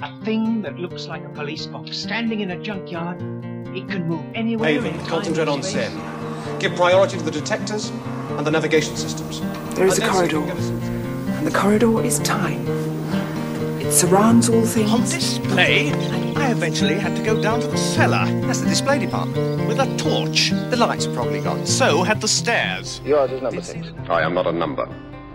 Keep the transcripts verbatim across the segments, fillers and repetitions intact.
A thing that looks like a police box standing in a junkyard. It can move anywhere. Haven, concentrate on Sen. Give priority to the detectors and the navigation systems. There is a corridor, and the corridor is time. It surrounds all things. On display, I eventually had to go down to the cellar. That's the display department. With a torch. The lights are probably gone. So had the stairs. Yours is number six. I am not a number.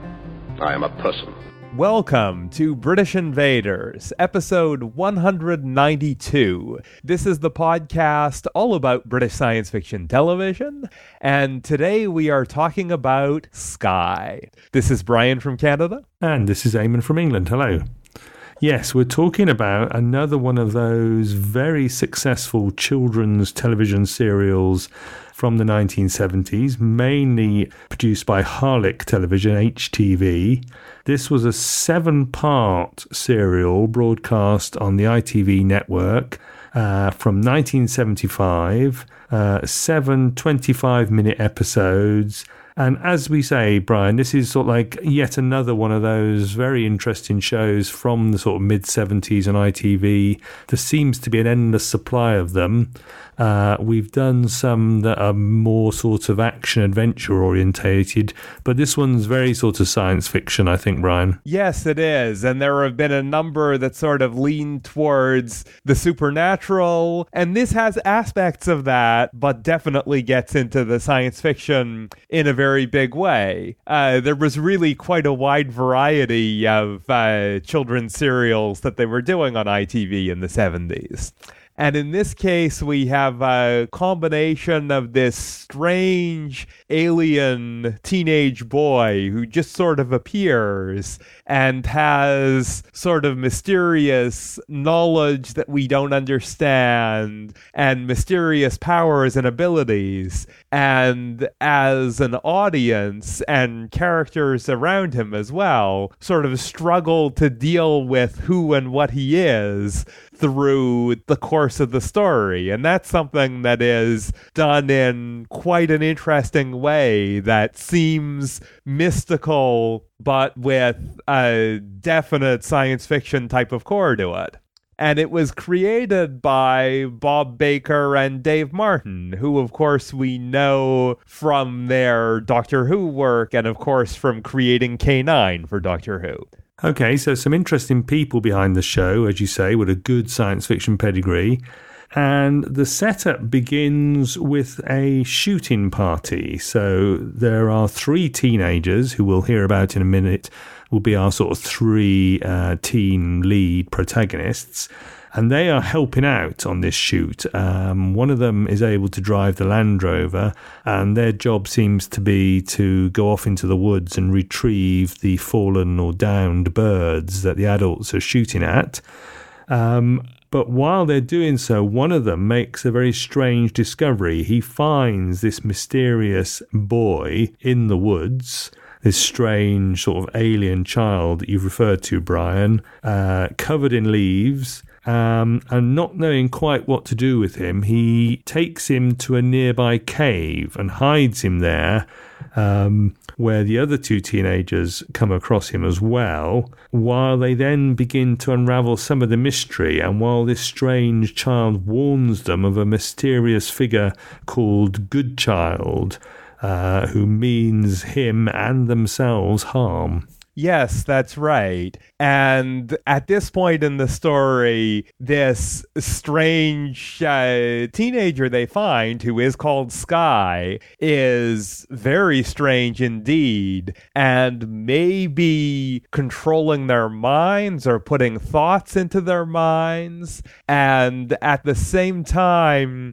I am a person. Welcome to British Invaders, episode one ninety-two. This is the podcast all about British science fiction television, and today we are talking about Sky. This is Brian from Canada. And this is Eamon from England. Hello. Yes, we're talking about another one of those very successful children's television serials from the nineteen seventies, mainly produced by Harlech Television, H T V. This was a seven-part serial broadcast on the I T V network uh, from nineteen seventy-five, uh, seven twenty-five-minute episodes. And as we say, Brian, this is sort of like yet another one of those very interesting shows from the sort of mid-seventies on I T V. There seems to be an endless supply of them. Uh, we've done some that are more sort of action-adventure orientated, but this one's very sort of science fiction, I think, Brian. Yes, it is. And there have been a number that sort of lean towards the supernatural. And this has aspects of that, but definitely gets into the science fiction in a very big way. Uh, there was really quite a wide variety of uh, children's serials that they were doing on I T V in the seventies. And in this case, we have a combination of this strange alien teenage boy who just sort of appears and has sort of mysterious knowledge that we don't understand and mysterious powers and abilities. And as an audience and characters around him as well sort of struggle to deal with who and what he is through the course of the story. And that's something that is done in quite an interesting way that seems mystical, but with a definite science fiction type of core to it. And it was created by Bob Baker and Dave Martin, who, of course, we know from their Doctor Who work and, of course, from creating K nine for Doctor Who. Okay, so some interesting people behind the show, as you say, with a good science fiction pedigree. And the setup begins with a shooting party. So there are three teenagers who we'll hear about in a minute, will be our sort of three uh, teen lead protagonists. And they are helping out on this shoot. Um, one of them is able to drive the Land Rover, and their job seems to be to go off into the woods and retrieve the fallen or downed birds that the adults are shooting at. Um, but while they're doing so, one of them makes a very strange discovery. He finds this mysterious boy in the woods, this strange sort of alien child that you've referred to, Brian, uh, covered in leaves. Um, and not knowing quite what to do with him, he takes him to a nearby cave and hides him there, um, where the other two teenagers come across him as well, while they then begin to unravel some of the mystery, and while this strange child warns them of a mysterious figure called Goodchild, uh, who means him and themselves harm. Yes, that's right. And at this point in the story, this strange uh, teenager they find, who is called Sky, is very strange indeed, and maybe controlling their minds or putting thoughts into their minds, and at the same time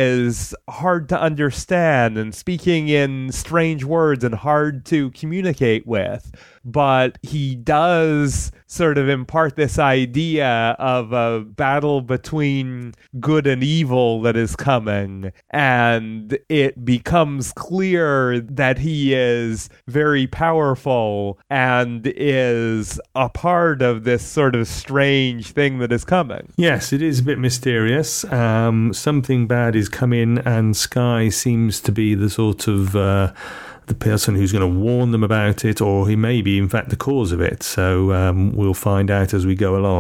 is hard to understand and speaking in strange words and hard to communicate with. But he does sort of impart this idea of a battle between good and evil that is coming, and it becomes clear that he is very powerful and is a part of this sort of strange thing that is coming. Yes, it is a bit mysterious. Um, something bad is coming, and Sky seems to be the sort of uh, the person who's going to warn them about it, or he may be in fact the cause of it. So um, we'll find out as we go along.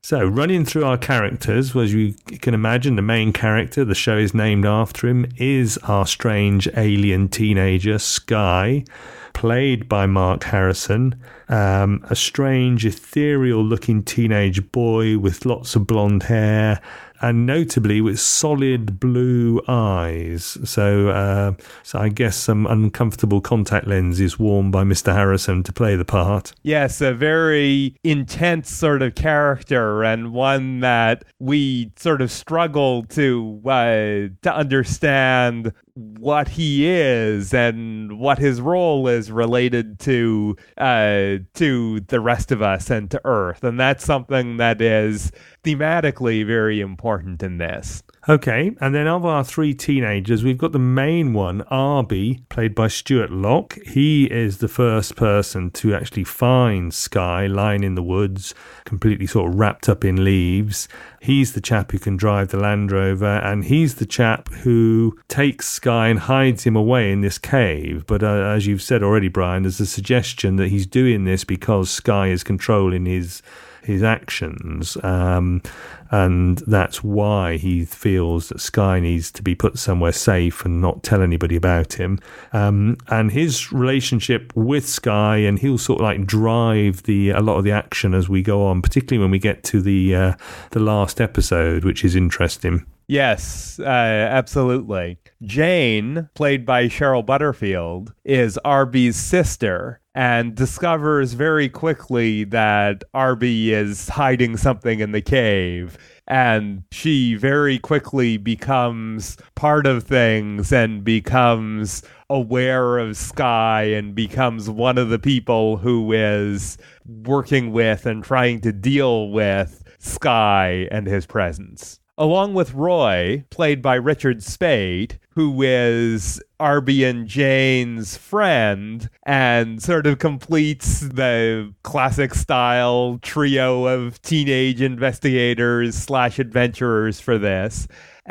So, running through our characters, as you can imagine, the main character, the show is named after him, is our strange alien teenager, Skye, played by Mark Harrison, um, a strange, ethereal-looking teenage boy with lots of blonde hair, and notably with solid blue eyes. So, uh, so I guess some uncomfortable contact lenses worn by Mister Harrison to play the part. Yes, a very intense sort of character, and one that we sort of struggle to uh, to understand what he is and what his role is related to uh, to the rest of us and to Earth. And that's something that is thematically very important in this. Okay, and then of our three teenagers, we've got the main one, Arby, played by Stuart Locke. He is the first person to actually find Skye lying in the woods, completely sort of wrapped up in leaves. He's the chap who can drive the Land Rover, and he's the chap who takes Skye and hides him away in this cave. But uh, as you've said already, Brian, there's a suggestion that he's doing this because Skye is controlling his his actions, um, and that's why he feels that Skye needs to be put somewhere safe and not tell anybody about him. Um, and his relationship with Skye, and he'll sort of like drive the a lot of the action as we go on, particularly when we get to the uh, the last episode, which is interesting. Yes, uh, absolutely. Jane, played by Cheryl Butterfield, is Arby's sister and discovers very quickly that Arby is hiding something in the cave. And she very quickly becomes part of things and becomes aware of Skye and becomes one of the people who is working with and trying to deal with Skye and his presence. Along with Roy, played by Richard Spade, who is Arby and Jane's friend and sort of completes the classic style trio of teenage investigators slash adventurers for this.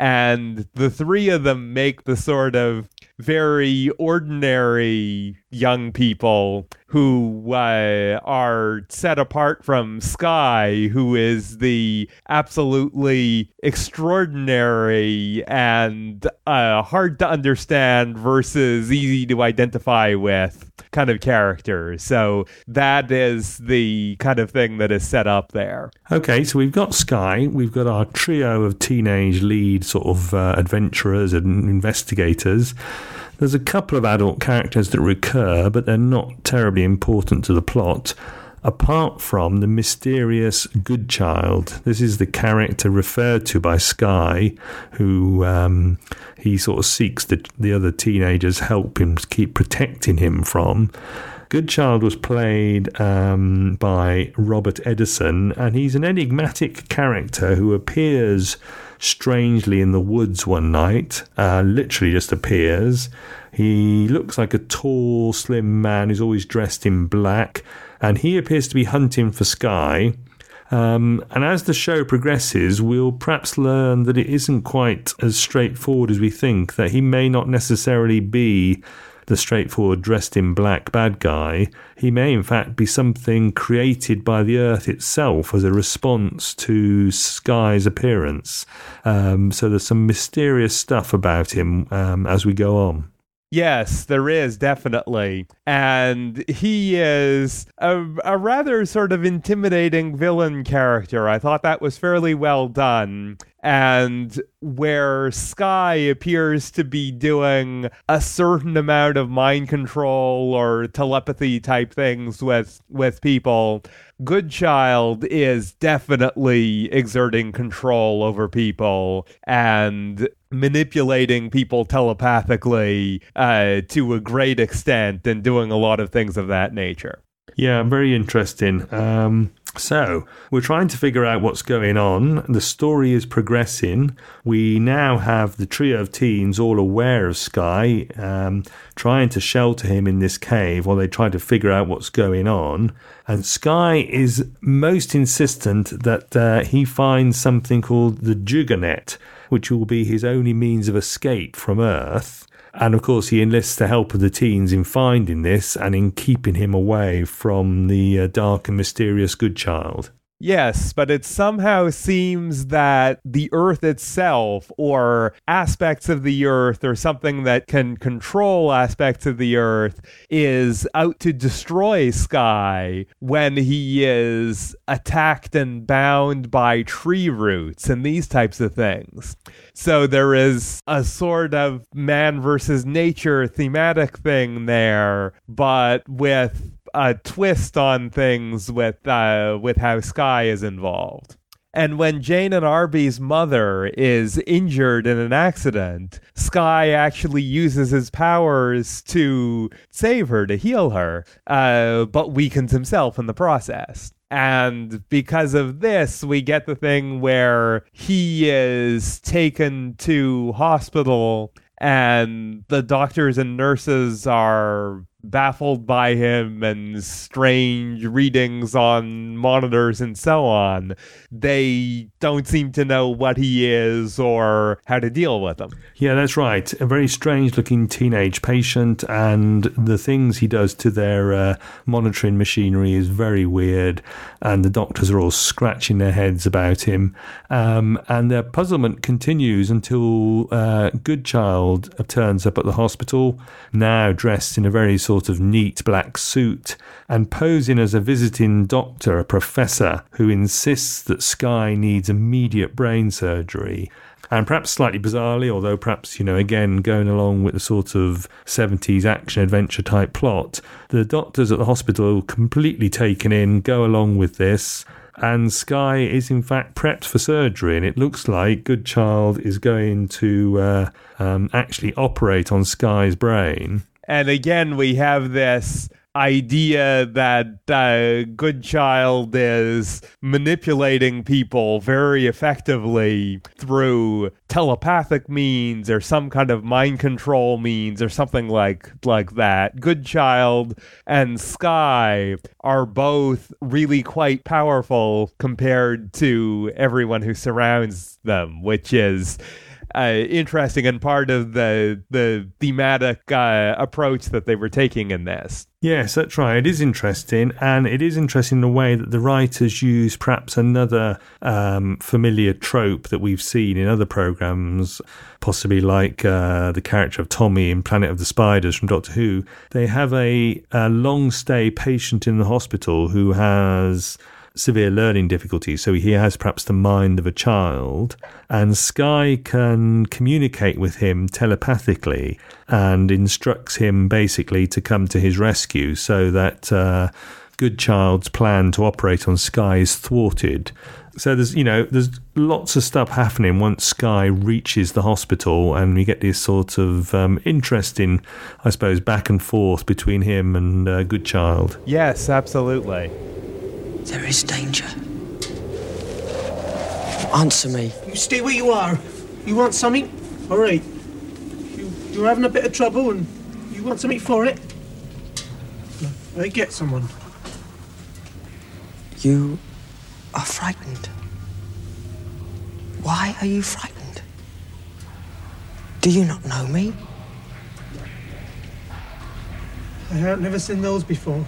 And the three of them make the sort of very ordinary young people who uh, are set apart from Skye, who is the absolutely extraordinary and uh, hard to understand versus easy to identify with kind of character. So that is the kind of thing that is set up there. Okay, so we've got Skye, we've got our trio of teenage lead sort of uh, adventurers and investigators. There's a couple of adult characters that recur, but they're not terribly important to the plot, apart from the mysterious Goodchild. This is the character referred to by Skye, who um, he sort of seeks the, the other teenagers' help him keep protecting him from. Goodchild was played um, by Robert Edison, and he's an enigmatic character who appears strangely in the woods one night, uh, literally just appears. He looks like a tall, slim man who's always dressed in black, and he appears to be hunting for Skye. Um, and as the show progresses, we'll perhaps learn that it isn't quite as straightforward as we think, that he may not necessarily be the straightforward dressed in black bad guy. He may in fact be something created by the Earth itself as a response to Skye's appearance. Um, so there's some mysterious stuff about him um, as we go on. Yes, there is, definitely. And he is a, a rather sort of intimidating villain character. I thought that was fairly well done. And where Skye appears to be doing a certain amount of mind control or telepathy type things with, with people, Goodchild is definitely exerting control over people and manipulating people telepathically uh, to a great extent and doing a lot of things of that nature. Yeah, very interesting. Um, so, we're trying to figure out what's going on. The story is progressing. We now have the trio of teens all aware of Skye, um, trying to shelter him in this cave while they try to figure out what's going on. And Skye is most insistent that uh, he finds something called the Jugonet, which will be his only means of escape from Earth. And of course, he enlists the help of the teens in finding this and in keeping him away from the uh, dark and mysterious Goodchild. Yes, but it somehow seems that the Earth itself, or aspects of the Earth, or something that can control aspects of the Earth, is out to destroy Skye when he is attacked and bound by tree roots and these types of things. So there is a sort of man versus nature thematic thing there, but with a twist on things with uh, with how Skye is involved. And when Jane and Arby's mother is injured in an accident, Skye actually uses his powers to save her, to heal her, uh, but weakens himself in the process. And because of this, we get the thing where he is taken to hospital and the doctors and nurses are baffled by him and strange readings on monitors and so on. They don't seem to know what he is or how to deal with him. Yeah, that's right. A very strange looking teenage patient, and the things he does to their uh, monitoring machinery is very weird, and the doctors are all scratching their heads about him. Um, and their puzzlement continues until uh, Goodchild turns up at the hospital, now dressed in a very sort of neat black suit and posing as a visiting doctor, a professor, who insists that Skye needs immediate brain surgery. And perhaps slightly bizarrely, although perhaps, you know, again, going along with the sort of seventies action-adventure type plot, the doctors at the hospital are completely taken in, go along with this, and Skye is in fact prepped for surgery, and it looks like Goodchild is going to uh, um, actually operate on Skye's brain. And again, we have this idea that uh, Goodchild is manipulating people very effectively through telepathic means or some kind of mind control means or something like like that. Goodchild and Skye are both really quite powerful compared to everyone who surrounds them, which is Uh, interesting and part of the the thematic uh, approach that they were taking in this. Yes, that's right. It is interesting, and it is interesting in the way that the writers use perhaps another um, familiar trope that we've seen in other programmes, possibly like uh, the character of Tommy in Planet of the Spiders from Doctor Who. They have a, a long-stay patient in the hospital who has severe learning difficulties, so he has perhaps the mind of a child, and Skye can communicate with him telepathically and instructs him basically to come to his rescue so that uh, Goodchild's plan to operate on Skye is thwarted. So there's, you know, there's lots of stuff happening once Skye reaches the hospital, and we get this sort of um, interesting, I suppose, back and forth between him and uh, Goodchild. Yes, absolutely. There is danger. Answer me. You stay where you are. You want something? All right. You, you're having a bit of trouble and you want something for it? I get someone. You are frightened. Why are you frightened? Do you not know me? I have never seen those before.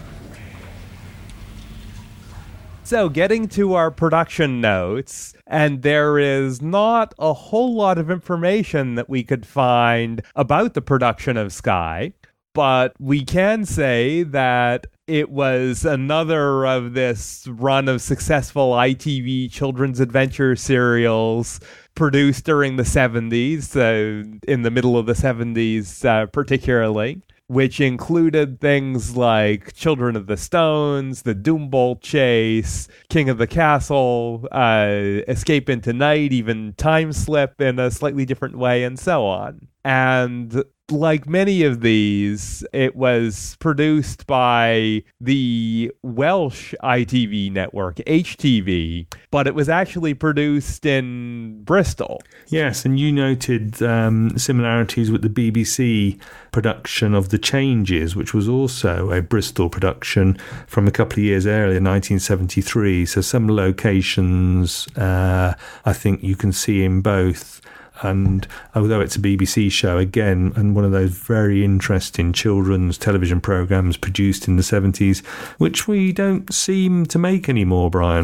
So, getting to our production notes, and there is not a whole lot of information that we could find about the production of Skye, but we can say that it was another of this run of successful I T V children's adventure serials produced during the seventies, so in the middle of the seventies uh, particularly, which included things like Children of the Stones, The Doombolt Chase, King of the Castle, uh, Escape into Night, even Time Slip in a slightly different way, and so on. And like many of these, it was produced by the Welsh I T V network, H T V, but it was actually produced in Bristol. Yes, and you noted um, similarities with the B B C production of The Changes, which was also a Bristol production from a couple of years earlier, nineteen seventy-three. So some locations, uh, I think you can see in both. And although it's a B B C show, again, and one of those very interesting children's television programmes produced in the seventies, which we don't seem to make anymore, Brian.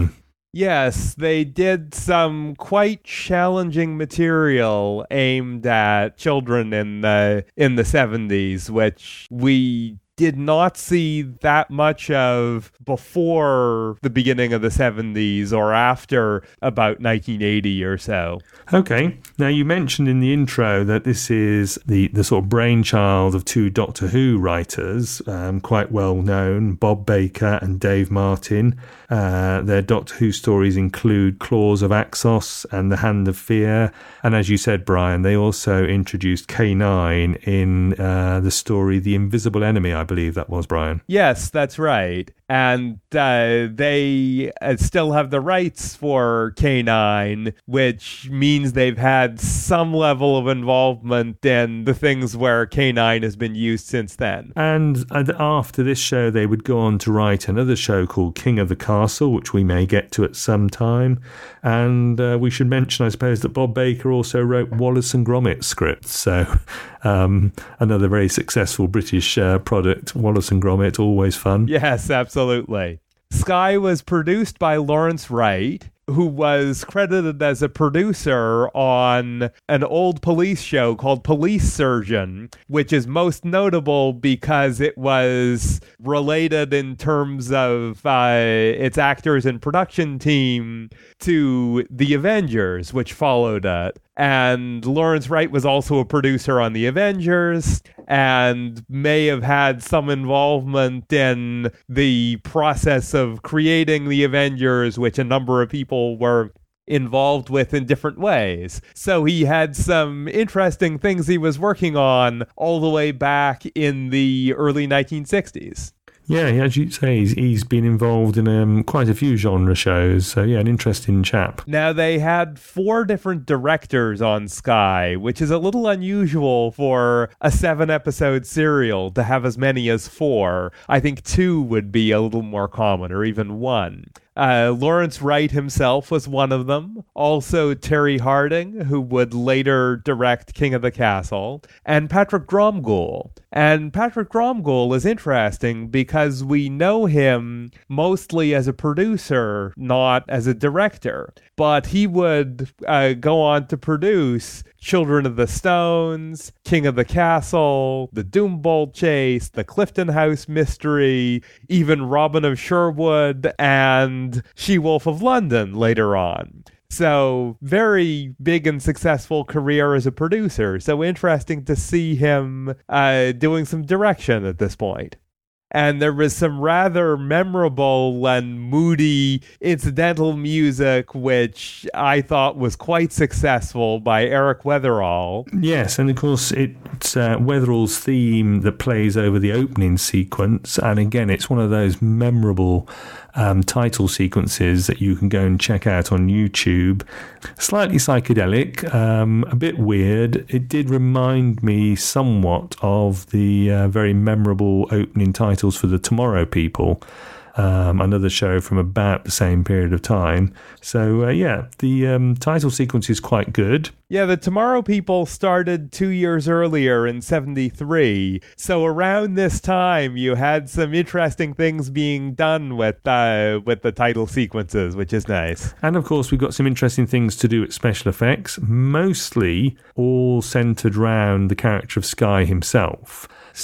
Yes, they did some quite challenging material aimed at children in the in the seventies, which we did not see that much of before the beginning of the seventies or after about nineteen eighty or so. Okay. Now, you mentioned in the intro that this is the, the sort of brainchild of two Doctor Who writers, um, quite well known, Bob Baker and Dave Martin. Uh, their Doctor Who stories include Claws of Axos and The Hand of Fear. And as you said, Brian, they also introduced K nine in uh, the story The Invisible Enemy, I believe that was, Brian. Yes, that's right. And uh, they uh, still have the rights for K nine, which means they've had some level of involvement in the things where K nine has been used since then. And after this show, they would go on to write another show called King of the Castle, which we may get to at some time. And uh, we should mention, I suppose, that Bob Baker also wrote Wallace and Gromit scripts. So um, another very successful British uh, product, Wallace and Gromit, always fun. Yes, absolutely. Sky was produced by Lawrence Wright, who was credited as a producer on an old police show called Police Surgeon, which is most notable because it was related in terms of uh, its actors and production team to The Avengers, which followed it. And Lawrence Wright was also a producer on The Avengers and may have had some involvement in the process of creating The Avengers, which a number of people were involved with in different ways. So he had some interesting things he was working on all the way back in the early nineteen sixties. Yeah, as you say, he's, he's been involved in um, quite a few genre shows. So, yeah, an interesting chap. Now, they had four different directors on Sky, which is a little unusual for a seven-episode serial to have as many as four. I think two would be a little more common, or even one. Uh, Lawrence Wright himself was one of them. Also Terry Harding, who would later direct King of the Castle, and Patrick Dromgoole. And Patrick Dromgoole is interesting because we know him mostly as a producer, not as a director. But he would uh, go on to produce Children of the Stones, King of the Castle, The Doombolt Chase, The Clifton House Mystery, even Robin of Sherwood, and She-Wolf of London later on. So, very big and successful career as a producer. So interesting to see him uh, doing some direction at this point. And there was some rather memorable and moody incidental music, which I thought was quite successful, by Eric Weatherall. Yes, and of course it's uh, Weatherall's theme that plays over the opening sequence. And again, it's one of those memorable um, title sequences that you can go and check out on YouTube. Slightly psychedelic, um, a bit weird. It did remind me somewhat of the uh, very memorable opening titles for the Tomorrow People, um, another show from about the same period of time. So, uh, yeah, the um, title sequence is quite good. Yeah, the Tomorrow People started two years earlier in seventy-three. So around this time, you had some interesting things being done with uh, with the title sequences, which is nice. And of course, we've got some interesting things to do with special effects, mostly all centered around the character of Sky himself.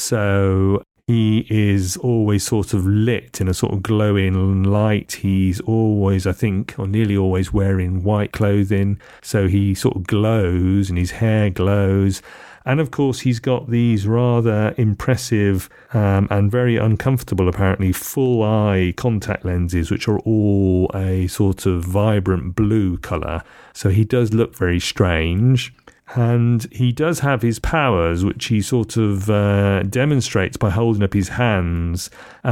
So he is always sort of lit in a sort of glowing light. He's always, I think, or nearly always wearing white clothing. So he sort of glows and his hair glows. And of course, he's got these rather impressive um, and very uncomfortable, apparently, full eye contact lenses, which are all a sort of vibrant blue colour. So he does look very strange. And he does have his powers, which he sort of uh, demonstrates by holding up his hands.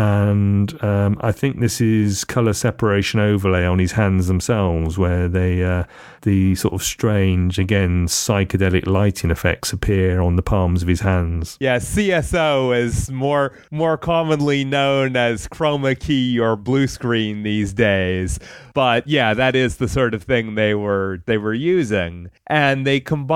And um, I think this is colour separation overlay on his hands themselves, where they uh, the sort of strange, again, psychedelic lighting effects appear on the palms of his hands. Yeah, C S O is more more commonly known as chroma key or blue screen these days. But yeah, that is the sort of thing they were they were using. And they combined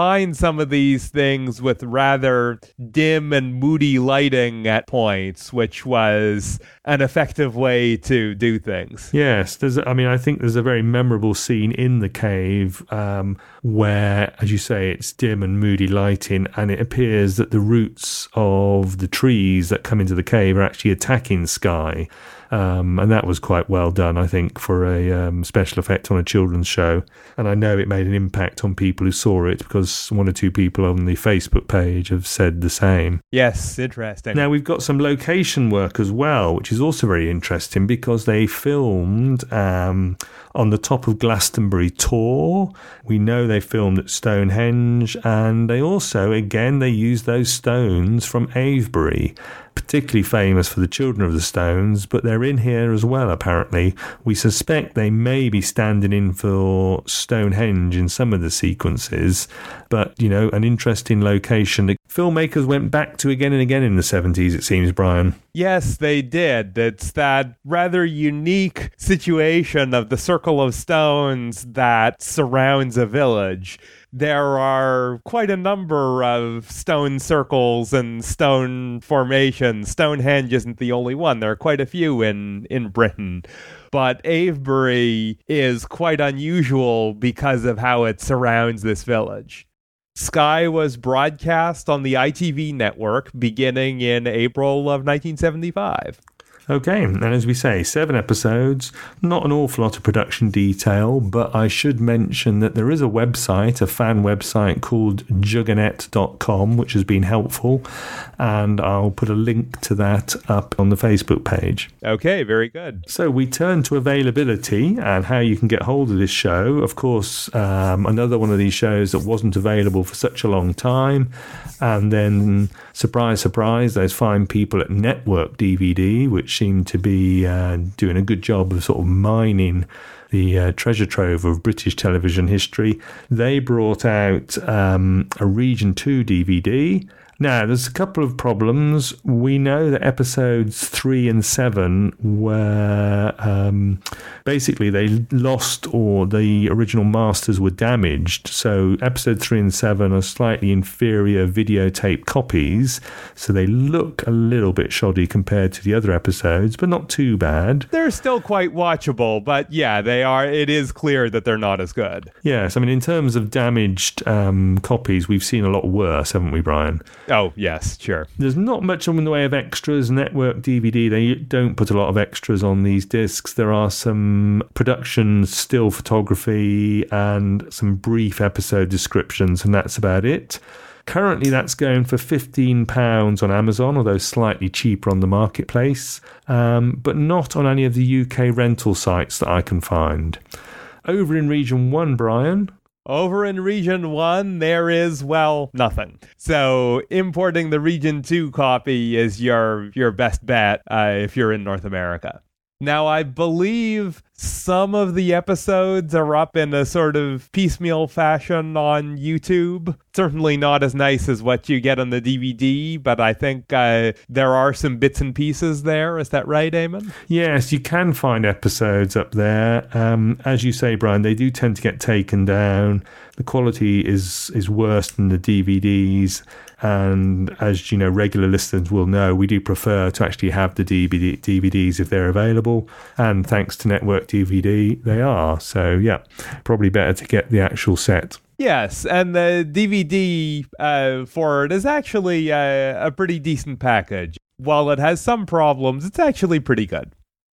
combined some of these things with rather dim and moody lighting at points, which was an effective way to do things. Yes, there's. I mean, I think there's a very memorable scene in the cave um, where, as you say, it's dim and moody lighting, and it appears that the roots of the trees that come into the cave are actually attacking Skye. Um, and that was quite well done, I think, for a um, special effect on a children's show. And I know it made an impact on people who saw it, because one or two people on the Facebook page have said the same. Yes, interesting. Now, we've got some location work as well, which is also very interesting, because they filmed um, on the top of Glastonbury Tor. We know they filmed at Stonehenge, and they also, again, they used those stones from Avebury, particularly famous for the Children of the Stones, but they're in here as well, apparently. We suspect they may be standing in for Stonehenge in some of the sequences, but, you know, an interesting location that filmmakers went back to again and again in the seventies, it seems, Brian. Yes, they did. It's that rather unique situation of the circle of stones that surrounds a village. There are quite a number of stone circles and stone formations. Stonehenge isn't the only one. There are quite a few in, in Britain. But Avebury is quite unusual because of how it surrounds this village. Skye was broadcast on the I T V network beginning in April of nineteen seventy-five. Okay, and as we say, seven episodes, not an awful lot of production detail, but I should mention that there is a website, a fan website called juggernet dot com, which has been helpful, and I'll put a link to that up on the Facebook page. Okay, very good. So we turn to availability and how you can get hold of this show. Of course, um, another one of these shows that wasn't available for such a long time, and then, surprise, surprise, those fine people at Network D V D, which seem to be uh, doing a good job of sort of mining the uh, treasure trove of British television history. They brought out um, a Region two D V D. Now, there's a couple of problems. We know that episodes three and seven were um, basically they lost, or the original masters were damaged. So episode three and seven are slightly inferior videotape copies. So they look a little bit shoddy compared to the other episodes, but not too bad. They're still quite watchable, but yeah, they are. It is clear that they're not as good. Yes, I mean, in terms of damaged um, copies, we've seen a lot worse, haven't we, Brian? Oh, yes, sure. There's not much in the way of extras. Network D V D, they don't put a lot of extras on these discs. There are some production still photography and some brief episode descriptions, and that's about it. Currently, that's going for fifteen pounds on Amazon, although slightly cheaper on the marketplace, um, but not on any of the U K rental sites that I can find. Over in Region one, Brian... Over in Region one, there is, well, nothing. So importing the Region two copy is your your best bet uh, if you're in North America. Now, I believe some of the episodes are up in a sort of piecemeal fashion on YouTube. Certainly not as nice as what you get on the D V D, but I think uh, there are some bits and pieces there. Is that right, Eamon? Yes, you can find episodes up there. Um, as you say, Brian, they do tend to get taken down. The quality is, is worse than the D V Ds. And as you know, regular listeners will know, we do prefer to actually have the D V D, D V Ds if they're available. And thanks to Network D V D, they are. So yeah, probably better to get the actual set. Yes, and the D V D uh, for it is actually uh, a pretty decent package. While it has some problems, it's actually pretty good.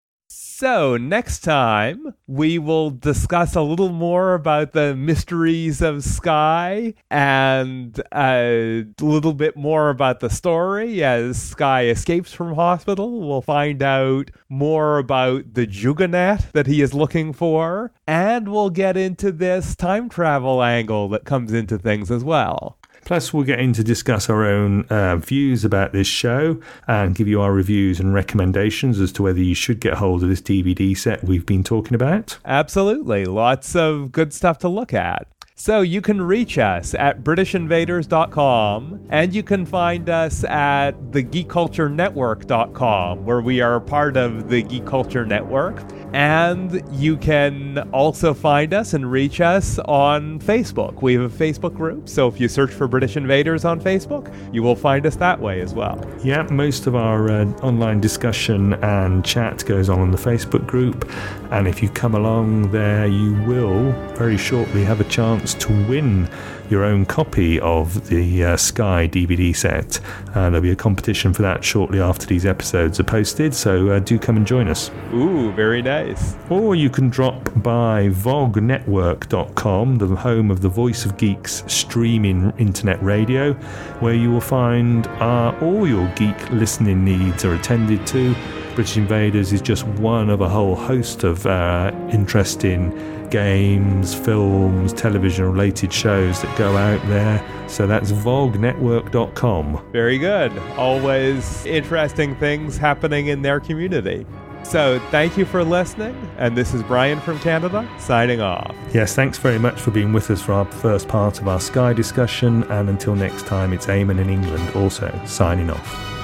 So, next time, we will discuss a little more about the mysteries of Skye and a little bit more about the story as Skye escapes from hospital. We'll find out more about the Juggernaut that he is looking for, and we'll get into this time travel angle that comes into things as well. Plus, we'll get in to discuss our own uh, views about this show and give you our reviews and recommendations as to whether you should get hold of this D V D set we've been talking about. Absolutely. Lots of good stuff to look at. So you can reach us at british invaders dot com, and you can find us at the geek culture network dot com, where we are part of the Geek Culture Network. And you can also find us and reach us on Facebook. We have a Facebook group, so if you search for British Invaders on Facebook, you will find us that way as well. Yeah, most of our uh, online discussion and chat goes on in the Facebook group, and if you come along there, you will very shortly have a chance to win your own copy of the uh, Sky D V D set. Uh, there'll be a competition for that shortly after these episodes are posted, so uh, do come and join us. Ooh, very nice. Or you can drop by vog network dot com, the home of the Voice of Geeks streaming internet radio, where you will find uh, all your geek listening needs are attended to. British Invaders is just one of a whole host of uh, interesting games, films, television-related shows that go out there. So that's vog network dot com. Very good. Always interesting things happening in their community. So thank you for listening, and this is Brian from Canada, signing off. Yes, thanks very much for being with us for our first part of our Sky discussion, and until next time, it's Eamon in England, also signing off.